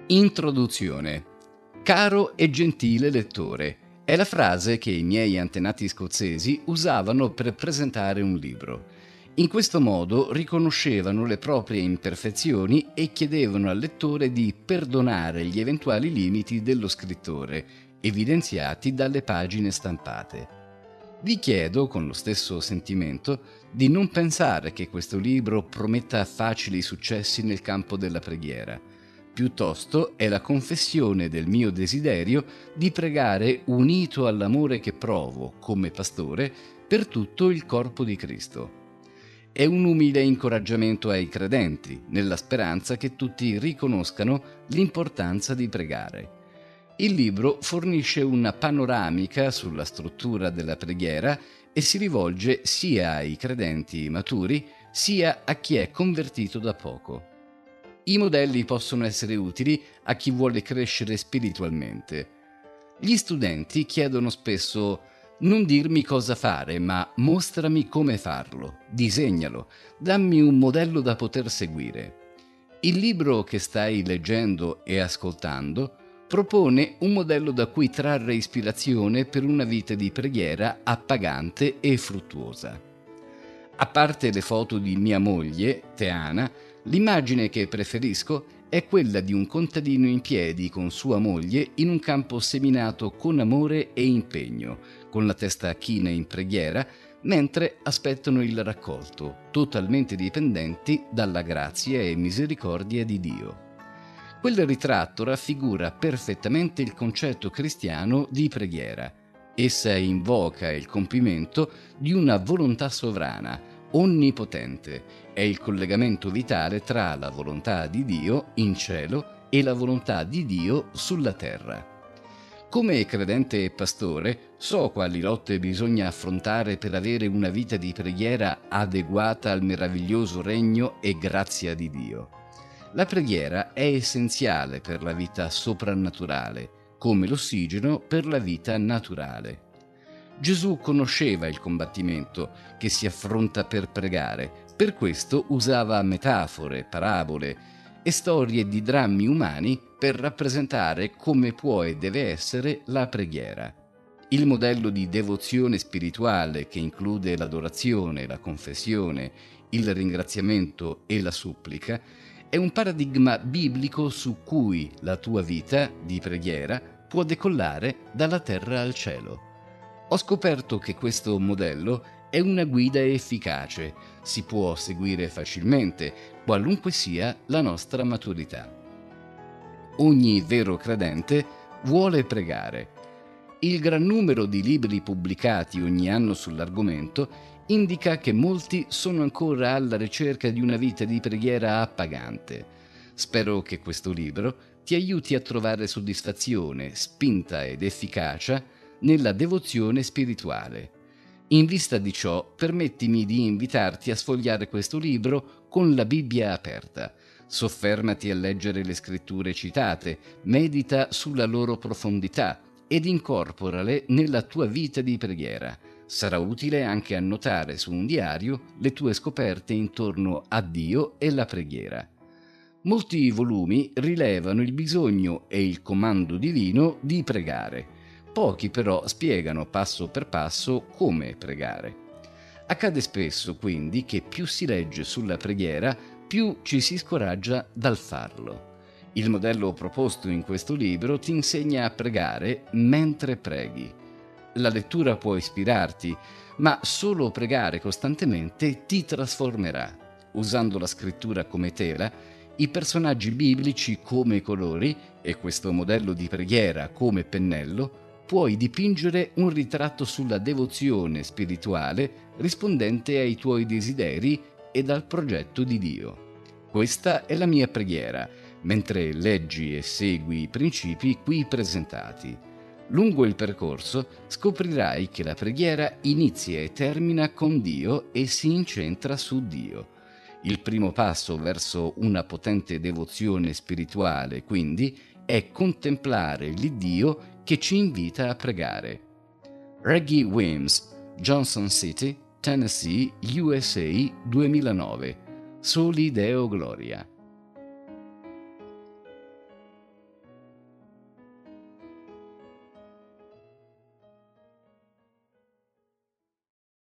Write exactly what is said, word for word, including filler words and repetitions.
Introduzione. Caro e gentile lettore, è la frase che i miei antenati scozzesi usavano per presentare un libro. In questo modo riconoscevano le proprie imperfezioni e chiedevano al lettore di perdonare gli eventuali limiti dello scrittore, evidenziati dalle pagine stampate. Vi chiedo, con lo stesso sentimento, di non pensare che questo libro prometta facili successi nel campo della preghiera. Piuttosto è la confessione del mio desiderio di pregare unito all'amore che provo, come pastore, per tutto il corpo di Cristo. È un umile incoraggiamento ai credenti, nella speranza che tutti riconoscano l'importanza di pregare. Il libro fornisce una panoramica sulla struttura della preghiera e si rivolge sia ai credenti maturi, sia a chi è convertito da poco. I modelli possono essere utili a chi vuole crescere spiritualmente. Gli studenti chiedono spesso: non dirmi cosa fare, ma mostrami come farlo, disegnalo, dammi un modello da poter seguire. Il libro che stai leggendo e ascoltando propone un modello da cui trarre ispirazione per una vita di preghiera appagante e fruttuosa. A parte le foto di mia moglie, Teana, l'immagine che preferisco è quella di un contadino in piedi con sua moglie in un campo seminato con amore e impegno, con la testa china in preghiera, mentre aspettano il raccolto, totalmente dipendenti dalla grazia e misericordia di Dio. Quel ritratto raffigura perfettamente il concetto cristiano di preghiera. Essa invoca il compimento di una volontà sovrana, onnipotente. È il collegamento vitale tra la volontà di Dio in cielo e la volontà di Dio sulla terra. Come credente e pastore, so quali lotte bisogna affrontare per avere una vita di preghiera adeguata al meraviglioso regno e grazia di Dio. La preghiera è essenziale per la vita soprannaturale, come l'ossigeno per la vita naturale. Gesù conosceva il combattimento che si affronta per pregare, per questo usava metafore, parabole e storie di drammi umani per rappresentare come può e deve essere la preghiera. Il modello di devozione spirituale che include l'adorazione, la confessione, il ringraziamento e la supplica è un paradigma biblico su cui la tua vita di preghiera può decollare dalla terra al cielo. Ho scoperto che questo modello è una guida efficace, si può seguire facilmente, qualunque sia la nostra maturità. Ogni vero credente vuole pregare. Il gran numero di libri pubblicati ogni anno sull'argomento indica che molti sono ancora alla ricerca di una vita di preghiera appagante. Spero che questo libro ti aiuti a trovare soddisfazione, spinta ed efficacia nella devozione spirituale. In vista di ciò, permettimi di invitarti a sfogliare questo libro con la Bibbia aperta. Soffermati a leggere le scritture citate, medita sulla loro profondità ed incorporale nella tua vita di preghiera. Sarà utile anche annotare su un diario le tue scoperte intorno a Dio e la preghiera. Molti volumi rilevano il bisogno e il comando divino di pregare. Pochi però spiegano passo per passo come pregare. Accade spesso quindi che più si legge sulla preghiera, più ci si scoraggia dal farlo. Il modello proposto in questo libro ti insegna a pregare mentre preghi. La lettura può ispirarti, ma solo pregare costantemente ti trasformerà. Usando la scrittura come tela, i personaggi biblici come colori e questo modello di preghiera come pennello, puoi dipingere un ritratto sulla devozione spirituale rispondente ai tuoi desideri e al progetto di Dio. Questa è la mia preghiera, mentre leggi e segui i principi qui presentati. Lungo il percorso scoprirai che la preghiera inizia e termina con Dio e si incentra su Dio. Il primo passo verso una potente devozione spirituale, quindi, è contemplare l'Iddio che ci invita a pregare. Reggie Weems, Johnson City, Tennessee, U S A duemilanove. Soli Deo Gloria.